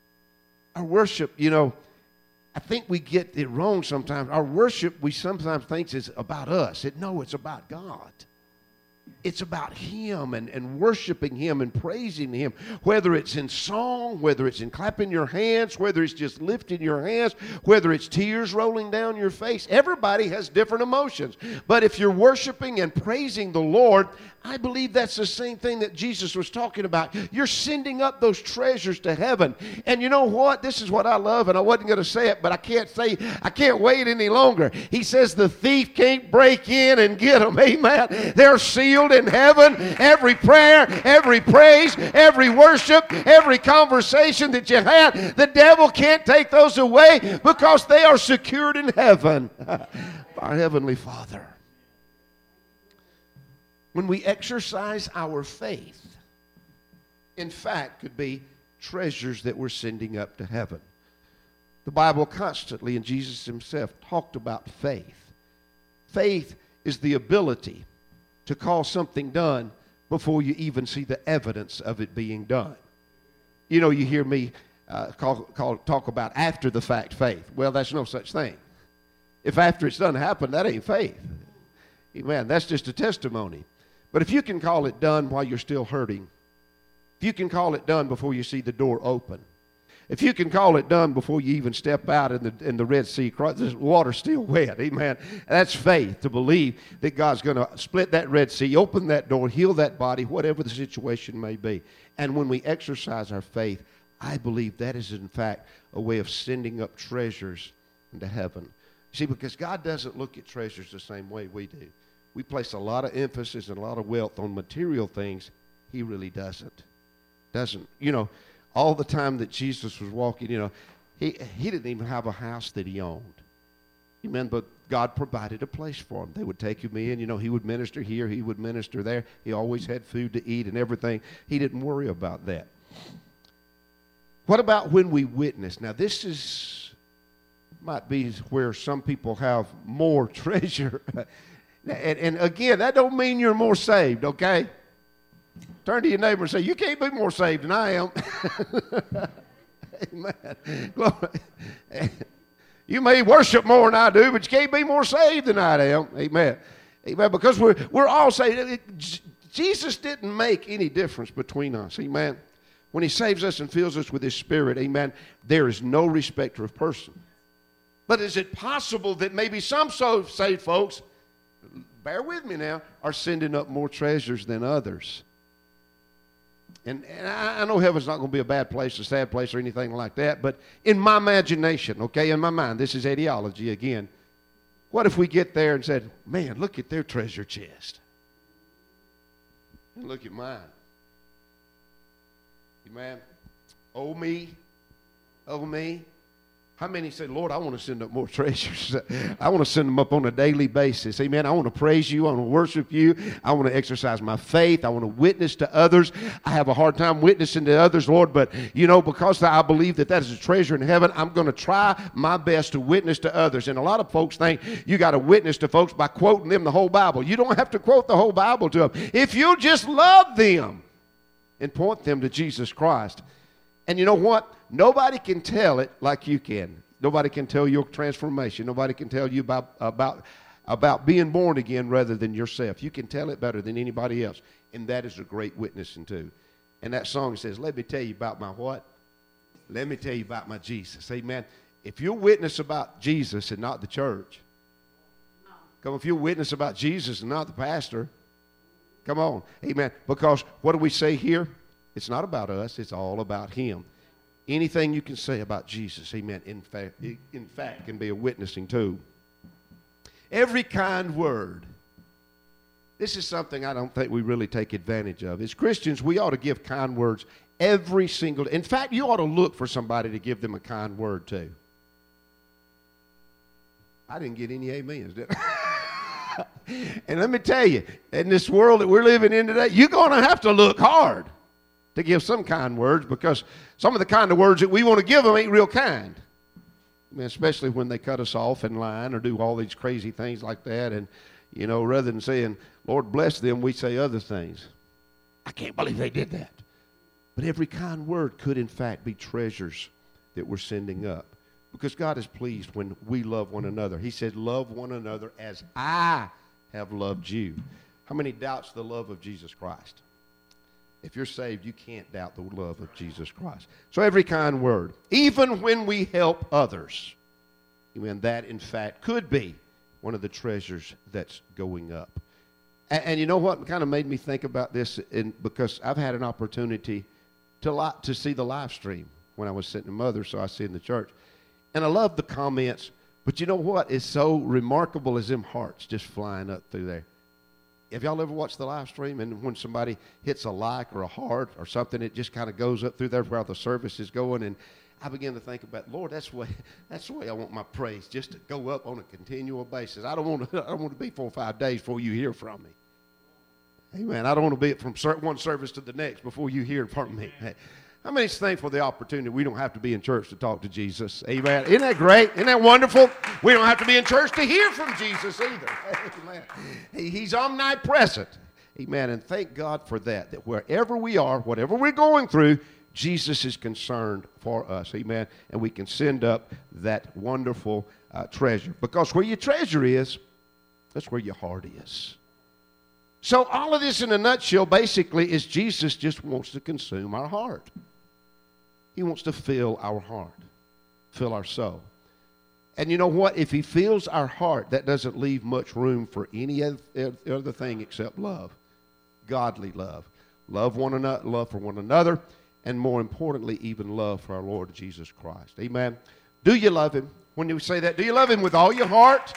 our worship, you know, I think we get it wrong sometimes. Our worship, we sometimes think is about us. It, no, it's about God. It's about him and, and worshiping him and praising him, whether it's in song, whether it's in clapping your hands, whether it's just lifting your hands, whether it's tears rolling down your face. Everybody has different emotions. But if you're worshiping and praising the Lord, I believe that's the same thing that Jesus was talking about. You're sending up those treasures to heaven. And you know what? This is what I love, and I wasn't going to say it, but I can't say, I can't wait any longer. He says the thief can't break in and get them. Amen. They're sealed in heaven. Every prayer, every praise, every worship, every conversation that you had, the devil can't take those away because they are secured in heaven by our Heavenly Father. When we exercise our faith, in fact, could be treasures that we're sending up to heaven. The Bible constantly, and Jesus himself, talked about faith. Faith is the ability to call something done before you even see the evidence of it being done. You know, you hear me uh, call, call, talk about after the fact faith. Well, that's no such thing. If after it's done happen, that ain't faith. Amen. That's just a testimony. But if you can call it done while you're still hurting, if you can call it done before you see the door open, if you can call it done before you even step out in the, in the Red Sea, the water's still wet, amen. That's faith, to believe that God's going to split that Red Sea, open that door, heal that body, whatever the situation may be. And when we exercise our faith, I believe that is, in fact, a way of sending up treasures into heaven. See, because God doesn't look at treasures the same way we do. We place a lot of emphasis and a lot of wealth on material things. He really doesn't. Doesn't. You know, all the time that Jesus was walking, you know, he, he didn't even have a house that he owned. Amen. But God provided a place for him. They would take him in. You know, he would minister here. He would minister there. He always had food to eat and everything. He didn't worry about that. What about when we witness? Now, this is might be where some people have more treasure. and, and again, that don't mean you're more saved, okay? Turn to your neighbor and say, you can't be more saved than I am. Amen. Glory. You may worship more than I do, but you can't be more saved than I am. Amen. Amen. Because we're, we're all saved. Jesus didn't make any difference between us. Amen. When he saves us and fills us with his Spirit, amen, there is no respecter of person. But is it possible that maybe some so saved folks, bear with me now, are sending up more treasures than others? And, and I, I know heaven's not going to be a bad place, a sad place, or anything like that, but in my imagination, okay, in my mind, this is ideology again, what if we get there and said, man, look at their treasure chest, and look at mine? Amen. Oh me, oh me. How many say, Lord, I want to send up more treasures. I want to send them up on a daily basis. Amen. I want to praise you. I want to worship you. I want to exercise my faith. I want to witness to others. I have a hard time witnessing to others, Lord, but, you know, because I believe that that is a treasure in heaven, I'm going to try my best to witness to others. And a lot of folks think you got to witness to folks by quoting them the whole Bible. You don't have to quote the whole Bible to them. If you just love them and point them to Jesus Christ. And you know what? Nobody can tell it like you can. Nobody can tell your transformation. Nobody can tell you about, about, about being born again rather than yourself. You can tell it better than anybody else. And that is a great witnessing too. And that song says, let me tell you about my what? Let me tell you about my Jesus. Amen. If you witness about Jesus and not the church, come on, if you witness about Jesus and not the pastor, come on. Amen. Because what do we say here? It's not about us. It's all about him. Anything you can say about Jesus, amen, in fact, in fact, can be a witnessing too. Every kind word. This is something I don't think we really take advantage of. As Christians, we ought to give kind words every single day. In fact, you ought to look for somebody to give them a kind word to. I didn't get any amens, did I? And let me tell you, in this world that we're living in today, you're going to have to look hard to give some kind words, because some of the kind of words that we want to give them ain't real kind. I mean, especially when they cut us off in line or do all these crazy things like that. And, you know, rather than saying, Lord bless them, we say other things. I can't believe they did that. But every kind word could, in fact, be treasures that we're sending up. Because God is pleased when we love one another. He said, love one another as I have loved you. How many doubts the love of Jesus Christ? If you're saved, you can't doubt the love of Jesus Christ. So every kind word, even when we help others, amen, that in fact could be one of the treasures that's going up. And, and you know what kind of made me think about this? In, because I've had an opportunity to, li- to see the live stream when I was sitting in Mother, so I see in the church. And I love the comments, but you know what is so remarkable is them hearts just flying up through there. Have y'all ever watched the live stream, and when somebody hits a like or a heart or something, it just kind of goes up through there while the service is going? And I begin to think about, Lord, that's the way, that's the way I want my praise, just to go up on a continual basis. I don't want to, I don't want to be four or five days before you hear from me. Amen. I don't want to be from one service to the next before you hear from me. How many is thankful for the opportunity we don't have to be in church to talk to Jesus? Amen. Isn't that great? Isn't that wonderful? We don't have to be in church to hear from Jesus either. Amen. He's omnipresent. Amen. And thank God for that, that wherever we are, whatever we're going through, Jesus is concerned for us. Amen. And we can send up that wonderful uh, treasure. Because where your treasure is, that's where your heart is. So all of this in a nutshell basically is Jesus just wants to consume our heart. He wants to fill our heart, fill our soul. And you know what? If he fills our heart, that doesn't leave much room for any other thing except love. Godly love. Love one another, love for one another, and more importantly, even love for our Lord Jesus Christ. Amen. Do you love him? When you say that, do you love him with all your heart,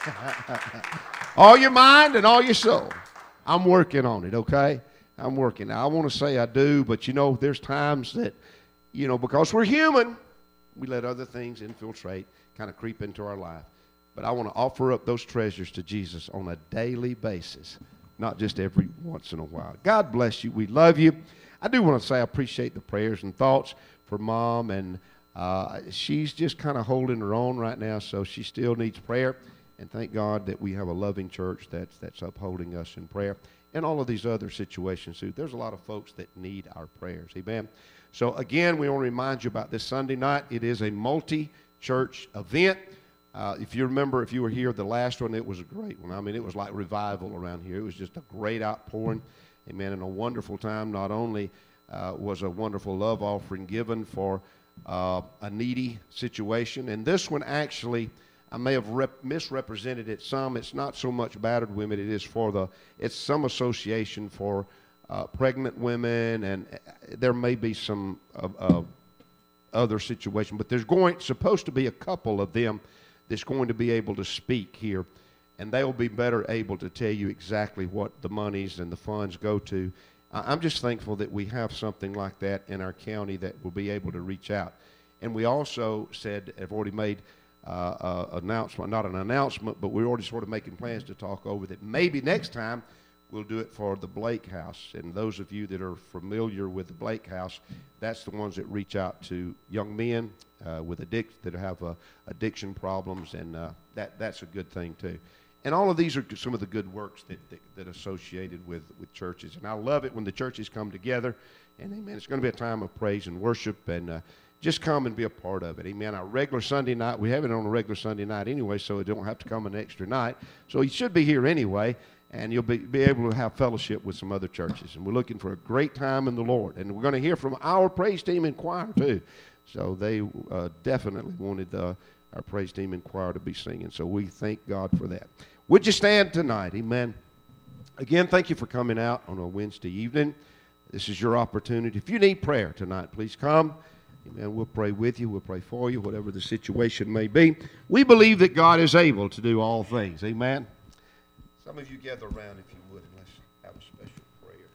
all your mind, and all your soul? I'm working on it, okay? I'm working. Now, I want to say I do, but you know, there's times that, you know, because we're human, we let other things infiltrate, kind of creep into our life. But I want to offer up those treasures to Jesus on a daily basis, not just every once in a while. God bless you. We love you. I do want to say I appreciate the prayers and thoughts for Mom, and uh, she's just kind of holding her own right now, so she still needs prayer. And thank God that we have a loving church that's, that's upholding us in prayer. And all of these other situations, too. There's a lot of folks that need our prayers. Amen. So, again, we want to remind you about this Sunday night. It is a multi-church event. Uh, if you remember, if you were here the last one, it was a great one. I mean, it was like revival around here. It was just a great outpouring. Amen. And a wonderful time. Not only uh, was a wonderful love offering given for uh, a needy situation. And this one actually, I may have rep- misrepresented it some. It's not so much battered women. It is for the, it's some association for uh, pregnant women, and there may be some uh, uh, other situation. But there's going, supposed to be a couple of them that's going to be able to speak here, and they will be better able to tell you exactly what the monies and the funds go to. I'm just thankful that we have something like that in our county that will be able to reach out. And we also said, have already made uh, uh, announcement, not an announcement, but we're already sort of making plans to talk over that. Maybe next time we'll do it for the Blake House. And those of you that are familiar with the Blake House, that's the ones that reach out to young men uh, with addic- that have uh, addiction problems, and uh, that that's a good thing too. And all of these are some of the good works that, that, that associated with, with churches. And I love it when the churches come together. And, amen, it's going to be a time of praise and worship. And uh, just come and be a part of it. Amen. Our regular Sunday night, we have it on a regular Sunday night anyway, so you don't have to come an extra night. So you should be here anyway, and you'll be, be able to have fellowship with some other churches. And we're looking for a great time in the Lord. And we're going to hear from our praise team and choir, too. So they uh, definitely wanted uh, our praise team and choir to be singing. So we thank God for that. Would you stand tonight? Amen. Again, thank you for coming out on a Wednesday evening. This is your opportunity. If you need prayer tonight, please come. Amen. We'll pray with you. We'll pray for you, whatever the situation may be. We believe that God is able to do all things. Amen. Some of you gather around if you would, and let's have a special prayer.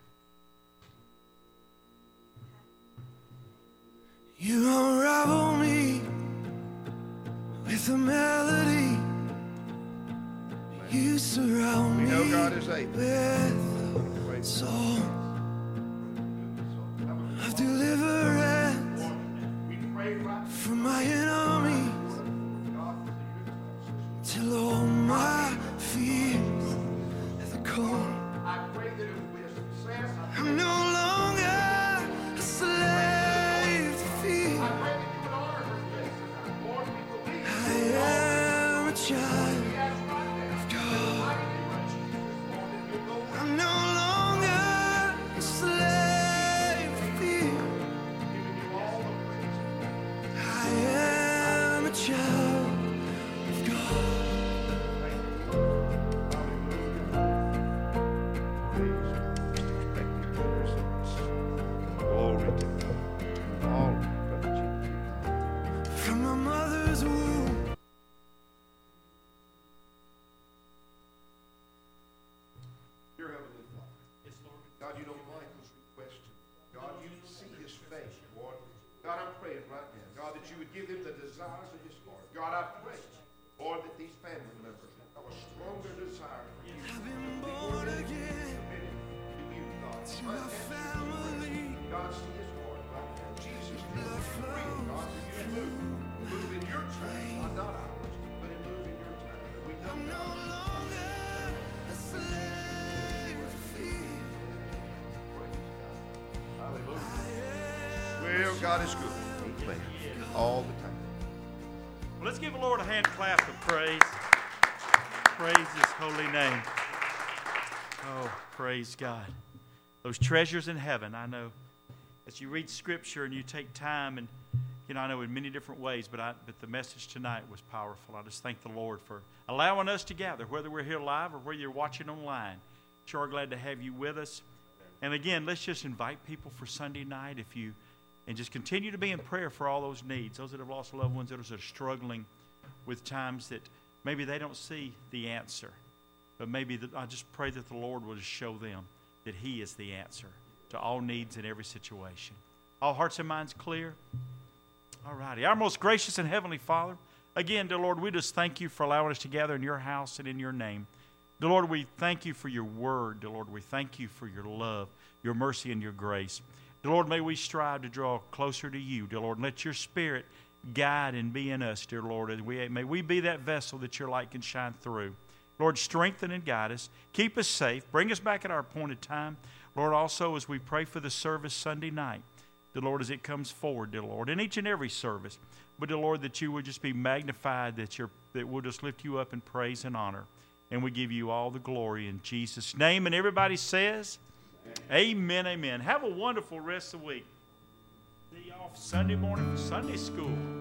You unravel me with a melody. You surround We me know God is able. with a song of deliverance from my enemies till all my fears are gone. I'm no longer a slave to fear. I am a child. I'm no longer a slave to fear. I am a child of God. Glory to God. All right. From my mother's womb. Dear Heavenly Father, God, you don't like this request. God, you see his face, Lord. God, I'm praying right now, God, that you would give him the desires of his heart. God, I pray, Lord, that these family members have a stronger desire for you. I've been born again To you, God. to my family. God, see his heart right now. Jesus, blood flow, God, for you to move. Move in your time, God, not ours, but in move in your time. That we know I'm no longer a slave to fear. Well, God is good. Amen. All the time. Well, let's give the Lord a hand clap of praise. Praise his holy name. Oh, praise God. Those treasures in heaven, I know. As you read Scripture and you take time, and, you know, I know in many different ways, but, I, but the message tonight was powerful. I just thank the Lord for allowing us to gather, whether we're here live or whether you're watching online. Sure glad to have you with us. And again, let's just invite people for Sunday night if you, and just continue to be in prayer for all those needs, those that have lost loved ones, those that are struggling with times that maybe they don't see the answer. But maybe the, I just pray that the Lord will just show them that He is the answer to all needs in every situation. All hearts and minds clear? All righty. Our most gracious and heavenly Father, again, dear Lord, we just thank you for allowing us to gather in your house and in your name. Dear Lord, we thank you for your word. Dear Lord, we thank you for your love, your mercy, and your grace. Dear Lord, may we strive to draw closer to you, dear Lord, and let your Spirit guide and be in us, dear Lord. And we, may we be that vessel that your light can shine through. Lord, strengthen and guide us. Keep us safe. Bring us back at our appointed time. Lord, also as we pray for the service Sunday night, dear Lord, as it comes forward, dear Lord, in each and every service. But, dear Lord, that you would just be magnified, that, you're, that we'll just lift you up in praise and honor. And we give you all the glory in Jesus' name. And everybody says, amen, amen. amen. Have a wonderful rest of the week. See y'all Sunday morning for Sunday school.